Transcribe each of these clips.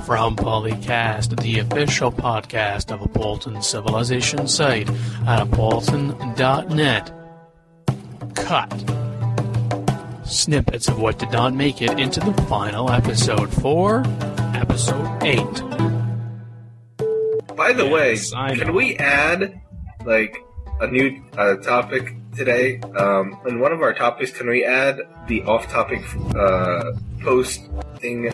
From Polycast, the official podcast of Appleton Civilization site at appleton.net. Cut. Snippets of what did not make it into the final episode for episode 8. By the way, I can know. we add, like, a new topic today? In one of our topics, can we add the off-topic post thing?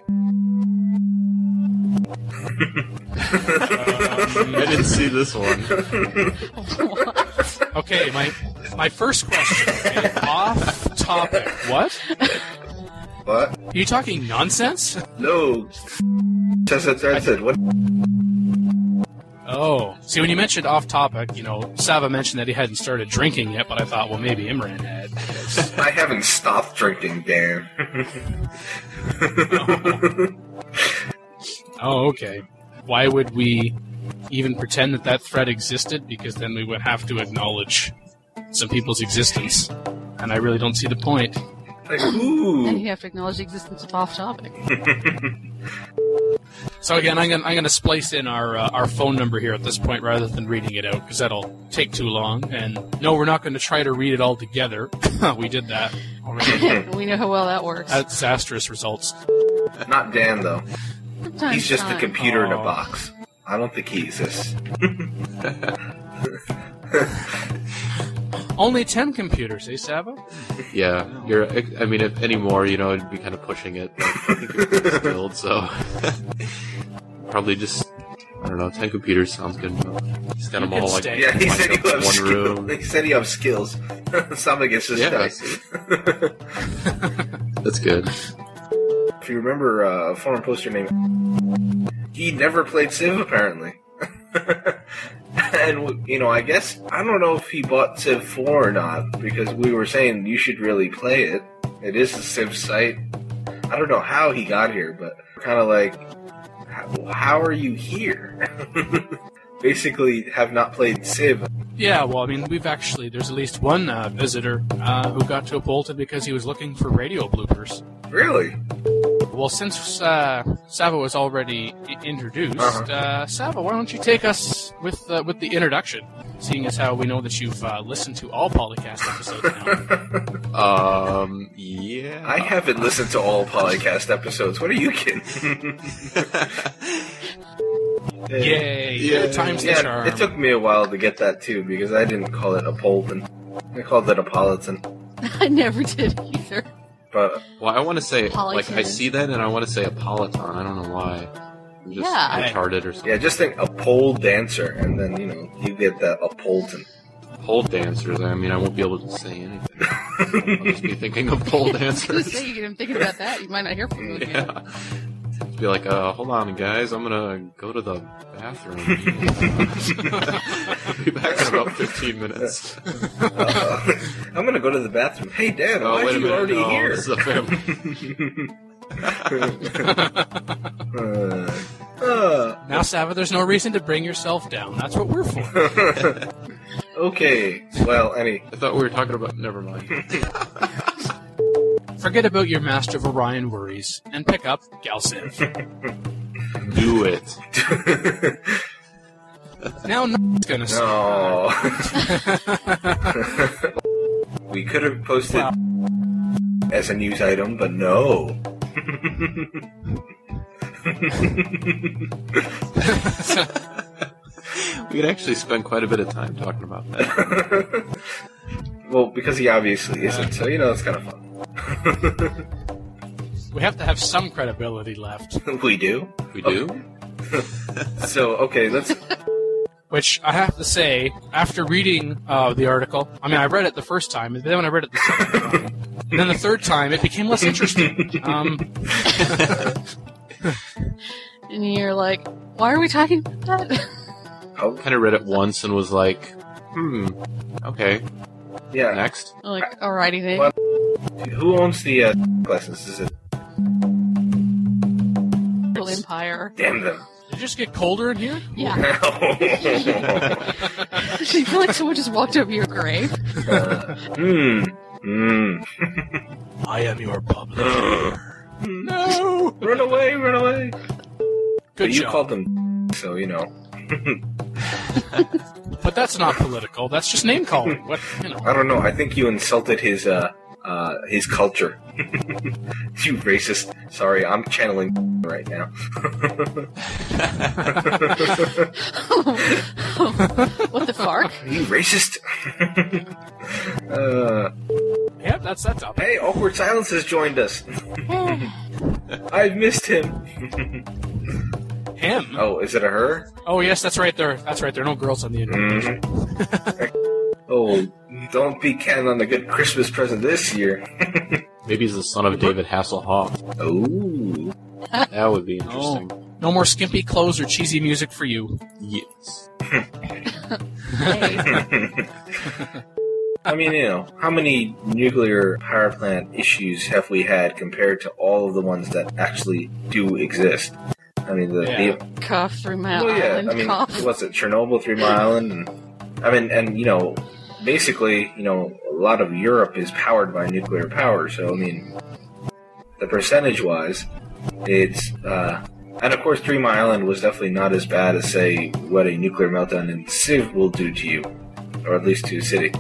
I didn't see this one. Okay, my first question. Okay, off topic. What? What? Are you talking nonsense? No. Thread said, what? Oh. See, when you mentioned off topic, Sava mentioned that he hadn't started drinking yet, but I thought, well, maybe Imran had. I haven't stopped drinking, Dan. Oh, okay. Why would we even pretend that thread existed? Because then we would have to acknowledge some people's existence. And I really don't see the point. Like, And ooh. you have to acknowledge the existence of off-topic. So again, I'm gonna splice in our phone number here at this point rather than reading it out, because that'll take too long. And no, we're not going to try to read it all together. We did that already. We know how well that works. Had disastrous results. Not Dan, though. Sometimes He's just a not. computer in a Oh. box. I don't think he exists. Only 10 computers, eh, Sava? Yeah, if any more, it'd be kind of pushing it. But I think you're pretty skilled, so probably just, 10 computers sounds good. He's got them You can all like stay. Yeah, he lined said you up in have one skills. room. He said you have skills. Something gets just Yeah, dice. That's good. If you remember a former poster named, he never played Civ apparently. And I guess I don't know if he bought Civ 4 or not, because we were saying you should really play it. It is a Civ site. I don't know how he got here, but kind of like, how are you here? Basically, have not played Civ. Yeah, well, there's at least one visitor who got to Appleton because he was looking for radio bloopers. Really? Well, since Sava was already introduced, Sava, why don't you take us with the introduction, seeing as how we know that you've listened to all Polycast episodes now. Yeah. I haven't listened to all podcast episodes. What are you kidding? Yay! Yeah. Good times the Yeah, charm. it took me a while to get that too, because I didn't call it Appleton. I called it Appolitan. I never did either. But Well, I want to say, Polyton. I see that and I want to say Apolloton. I don't know why. I'm just Yeah. retarded or something. yeah, just think a pole dancer, and then you get that Appleton. Pole dancers, I won't be able to say anything. I'll just be thinking of pole I was dancers. gonna say, you get him thinking about that, you might not hear from him again. Yeah. Be like, hold on, guys, I'm gonna go to the bathroom. I'll be back in about 15 minutes. I'm gonna go to the bathroom. Hey, Dad, Oh, why wait are a you minute. already No, here? this is a family. Now, Sava, there's no reason to bring yourself down. That's what we're for. Okay, well, I thought we were talking about. Never mind. Forget about your Master of Orion worries and pick up Galciv. Do it. Now, nothing's gonna say. no. We could have posted as a news item, but no. We could actually spend quite a bit of time talking about that. Well, because he obviously isn't, so it's kind of fun. We have to have some credibility left. We do. We do? So, okay, let's. Which I have to say, after reading the article, I read it the first time, and then when I read it the second time, and then the third time, it became less interesting. And you're like, why are we talking about that? Oh, Kind of read it once and was like, okay, yeah. next. Like, alrighty then. What? Who owns the license? Is it? Little Empire. Damn them. Did it just get colder in here? Yeah. You feel like someone just walked over your grave. I am your publisher. No! Run away, run away. But you job. called them, so you know. But that's not political. That's just name calling. What, you know. I don't know. I think you insulted his culture. You racist. Sorry, I'm channeling right now. What the fuck? You racist. Yep, that's up. Hey, Awkward Silence has joined us. I've missed him. Him? Oh, is it a her? Oh, yes, that's right there. That's right. There are no girls on the internet. Oh, don't be counting on a good Christmas present this year. Maybe he's the son of David Hasselhoff. Ooh. That would be interesting. Oh, no more skimpy clothes or cheesy music for you. Yes. Hey. I mean, you know, how many nuclear power plant issues have we had compared to all of the ones that actually do exist? I mean, Cough, 3 Mile well, yeah, Island, I mean, cough. what's it, Chernobyl, 3 Mile Island? And, I mean, and, you know, basically, you know, a lot of Europe is powered by nuclear power, so, I mean, the percentage-wise, it's, and of course 3 Mile Island was definitely not as bad as, say, what a nuclear meltdown in Civ will do to you, or at least to a city.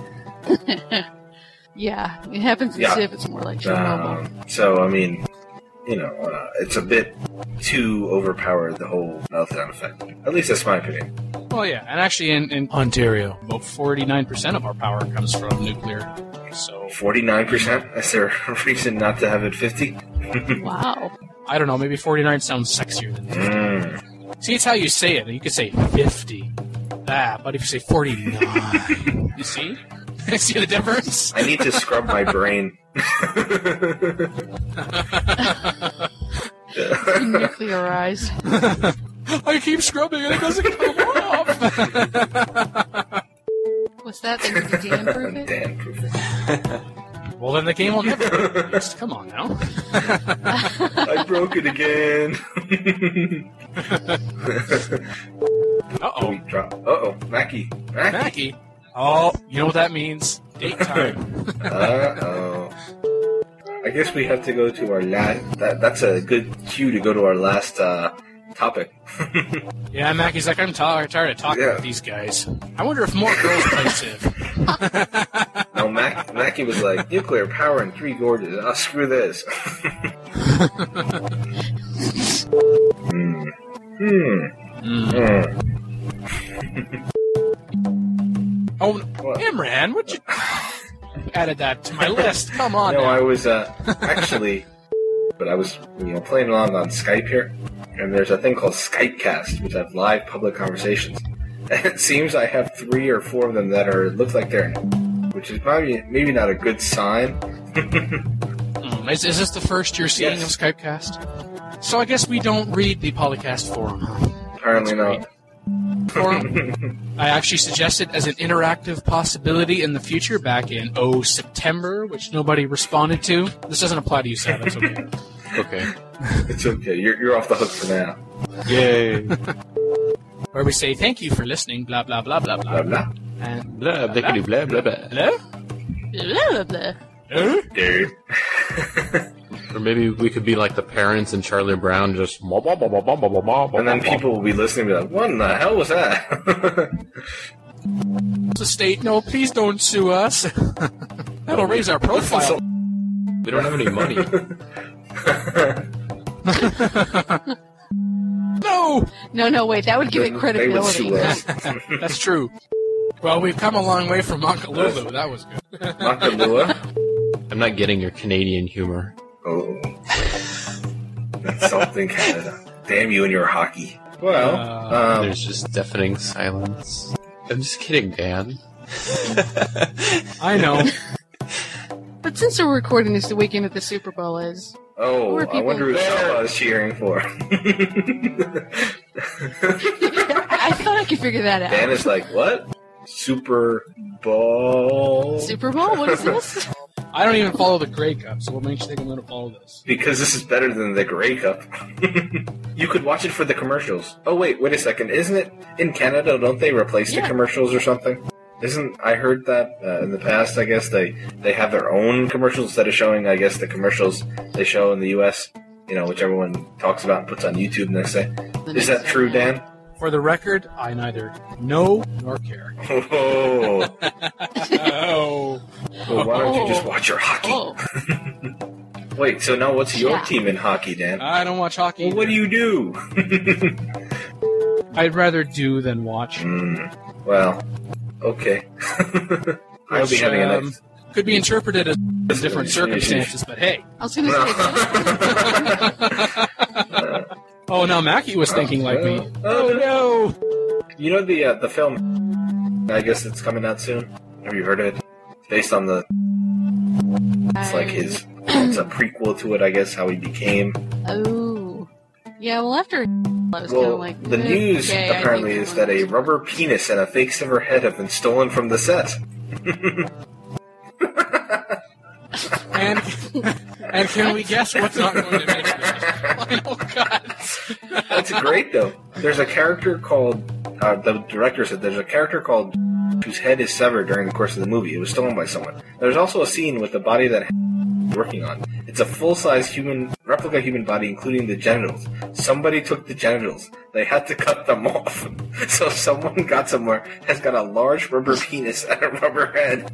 Yeah, it happens in Civ. It's more like Chernobyl. So, I mean, you know, it's a bit too overpowered, the whole meltdown effect. At least that's my opinion. Well, yeah, and actually in Ontario, about 49% of our power comes from nuclear. So 49%? Is there a reason not to have it 50? Wow. I don't know, maybe 49 sounds sexier than 50. See, it's how you say it. You could say 50. But if you say 49, you see? See the difference? I need to scrub my brain. Nuclearized. I keep scrubbing and it doesn't come off. What's that? They need to Dan-proof it? Dan-proof it. Well, then the game will never be released. Come on now. I broke it again. Uh-oh. Uh-oh. Mackie. Mackie. Oh, you know what that means. Date time. Uh-oh. I guess we have to go to our last... That's a good cue to go to our last topic. Yeah, Mackie's like, I'm tired of talking with these guys. I wonder if more girls play Civ. No, Mackie was like, nuclear power in Three Gorges. Oh, screw this. Oh, Imran, what you added that to my list? Come on. No, now. I was actually, but I was playing along on Skype here, and there's a thing called Skypecast, which have live public conversations. And it seems I have 3 or 4 of them that look like they're, which is maybe not a good sign. Is this the first you're seeing of Skypecast? So I guess we don't read the Polycast forum, huh? Apparently not. Forum. I actually suggested as an interactive possibility in the future back in September, which nobody responded to. This doesn't apply to you, Sam. It's okay. Okay. It's okay. You're off the hook for now. Yay. Where we say thank you for listening, blah blah blah blah blah, Blah, blah. and Blah, blah, blah, blah, blah. Hello? Blah, blah, blah. Dude. Or maybe we could be like the parents in Charlie Brown, just... And then people will be listening and be like, what in the hell was that? The state, no, please don't sue us. That'll raise our profile. We don't have any money. No, No, wait, that would give it They would credibility. sue us. that's true. Well, we've come a long way from Monkalulu. That was good. Makalua? I'm not getting your Canadian humor. Oh. That's something, Canada. Damn you and your hockey. Well, There's just deafening silence. I'm just kidding, Dan. I know. But since we're recording this the weekend that the Super Bowl is, oh, More I people wonder who there. Saba is cheering for. I thought I could figure that Dan out. is like, what? Super Bowl? Super Bowl? What is this? I don't even follow the Grey Cup, so what makes you think I'm going to follow this? Because this is better than the Grey Cup. You could watch it for the commercials. Oh, wait a second. Isn't it in Canada? Don't they replace the commercials or something? I heard that in the past, I guess, they have their own commercials instead of showing, I guess, the commercials they show in the U.S. which everyone talks about and puts on YouTube the next day. Is that true, Dan? For the record, I neither know nor care. Oh. Oh. Well, why don't you just watch your hockey? Oh. Wait, so now what's your Yeah. team in hockey, Dan? I don't watch hockey. Well, what do you do? I'd rather do than watch. Well, okay. I'll be Which, having a nice... could be interpreted as different circumstances, but hey. I was going to say, Oh, now Mackie was thinking like me. Oh, no! You know the film, I guess it's coming out soon? Have you heard of it? It's based on the... It's like his... It's a prequel to it, I guess, how he became. oh. Yeah, well, after I was kind Well, of like... the news okay, I apparently think is that a rubber penis and a fake severed head have been stolen from the set. And can we guess what's not going to make the final cut? That's great, though. There's a character called... the director said there's a character called whose head is severed during the course of the movie. It was stolen by someone. There's also a scene with the body that working on. It's a full-size replica human body, including the genitals. Somebody took the genitals. They had to cut them off. So someone got somewhere, has got a large rubber penis and a rubber head.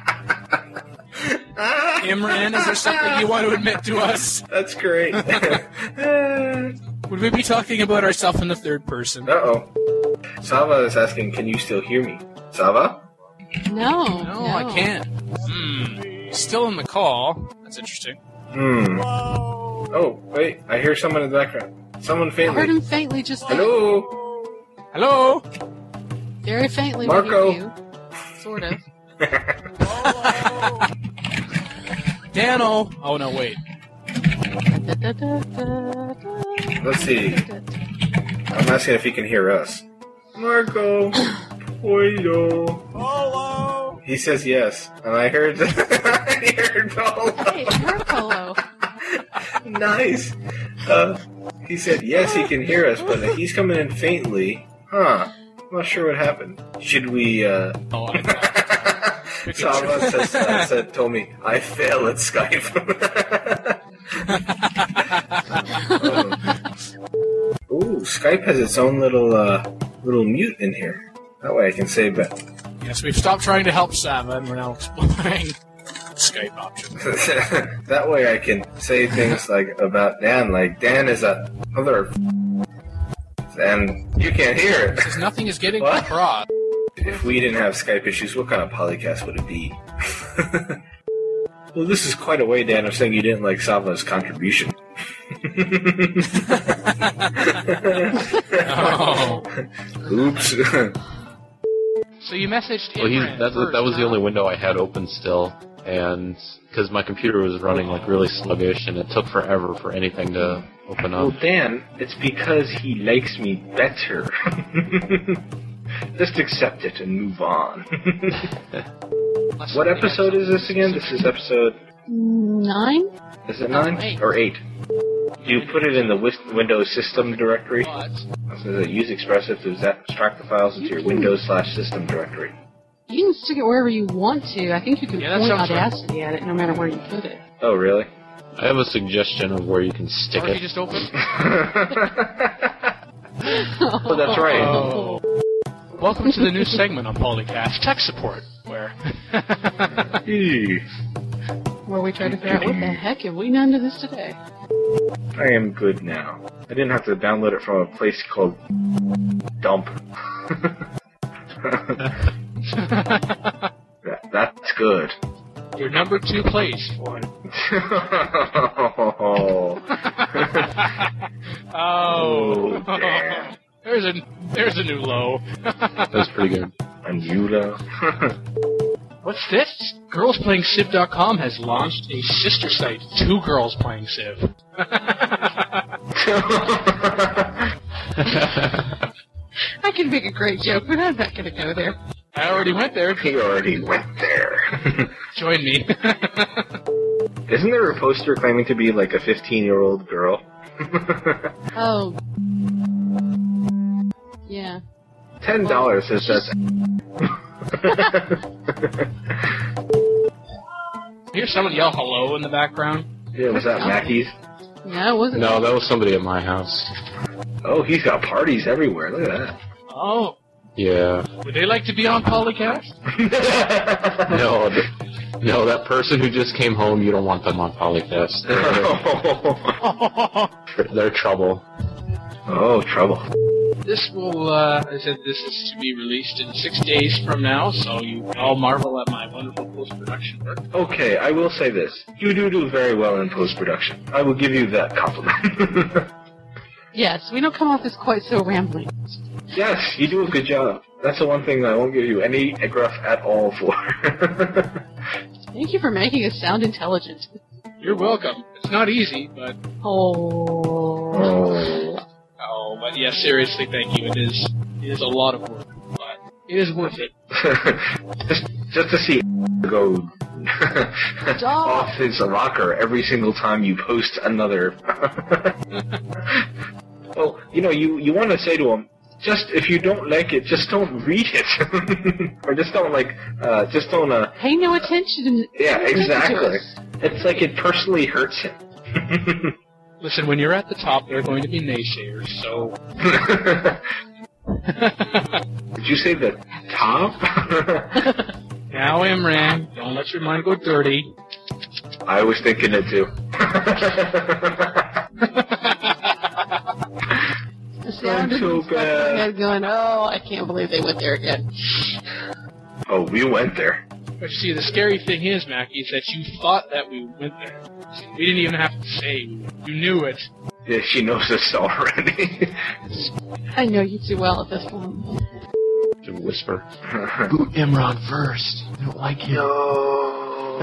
Imran, is there something you want to admit to us? That's great. Would we be talking about ourselves in the third person? Uh-oh. Sava is asking, can you still hear me? Sava? No, No, I can't. Still in the call. That's interesting. Oh, wait. I hear someone in the background. Someone I faintly. heard him faintly just then. Hello? Hello? Very faintly. Marco. We hear you. Sort of. Dano. Oh, no, wait. Let's see. I'm asking if he can hear us. Marco. Poito. Hello. He says yes. And I heard... I heard Polo. Hey, Marco. Nice. He said yes, he can hear us, but he's coming in faintly. Huh. I'm not sure what happened. Should we, Oh, I thought. Sava told me, I fail at Skype. Ooh, Skype has its own little mute in here. That way I can say but Yes, we've stopped trying to help Sava, and we're now exploring Skype options. that way I can say things like about Dan, like Dan is a other and you can't hear it. Says nothing is getting What? across. If we didn't have Skype issues, what kind of podcast would it be? Well, this is quite a way, Dan, of saying you didn't like Sava's contribution. Oh. Oops. So you messaged Well, Imran that first, was the huh? only window I had open still, and because my computer was running like really sluggish, and it took forever for anything to open Well, up. Dan, it's because he likes me better. Just accept it and move on. What episode is this again? This is episode... 9? Is it 9? 8. Or 8? You put it in the Windows system directory. But It says use Expressive to extract the files into your Windows/system directory. You can stick it wherever you want to. I think you can Yeah, that point sounds right. Audacity at it no matter where you put it. Oh, really? I have a suggestion of where you can stick or if you it. just open. Oh, that's right. Oh. Welcome to the new segment on Polycast, Tech Support, where Where we try to figure out what the heck have we done to this today. I am good now. I didn't have to download it from a place called Dump. That's good. your number 2 place. Oh. damn. There's a new low. That's pretty good. And Eula. What's this? Girlsplayingciv.com has launched a sister site, 2 Girls Playing Civ. I can make a great joke, but I'm not going to go there. I already went there. He already went there. Join me. Isn't there a poster claiming to be like a 15-year-old girl? Oh. Yeah. $10 says that's... Hear someone yell hello in the background. Yeah, was that Mackey's? Yeah, it wasn't. No, that was somebody at my house. Oh, he's got parties everywhere. Look at that. Oh, Yeah. would they like to be on Polycast? No, that person who just came home, you don't want them on Polycast. They're trouble. Oh, trouble. This will, I said this is to be released in 6 days from now, so you can all marvel at my wonderful post-production work. Okay, I will say this. You do very well in post-production. I will give you that compliment. Yes, we don't come off as quite so rambling. Yes, you do a good job. That's the one thing I won't give you any gruff at all for. Thank you for making us sound intelligent. You're welcome. It's not easy, but... Oh, but yes, seriously, thank you. It is a lot of work, but it is worth it. just to see go off his rocker every single time you post another. Well, you want to say to him, just if you don't like it, just don't read it, or just don't pay no attention. Yeah, Pay no attention to exactly. us. It's like it personally hurts him. Listen, when you're at the top, there are going to be naysayers, so... Did you say the top? Now, Imran, don't let your mind go dirty. I was thinking it too. I'm so bad. My head going, oh, I can't believe they went there again. Oh, we went there. But you see, the scary thing is, Mackie, is that you thought that we went there. We didn't even have to say. You knew it. Yeah, she knows this already. I know you too well at this point. To whisper. Boot Imran first. I don't like him. No.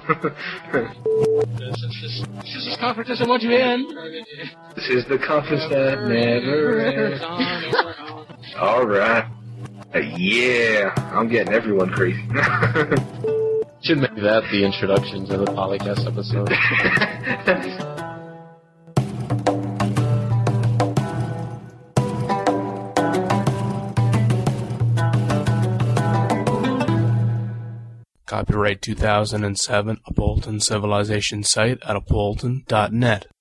This conference doesn't want you in. This is the conference that never ends. All right. Yeah, I'm getting everyone crazy. Should make that the introduction to the Polycast episode. Copyright 2007, a Bolton Civilization site at abolton.net.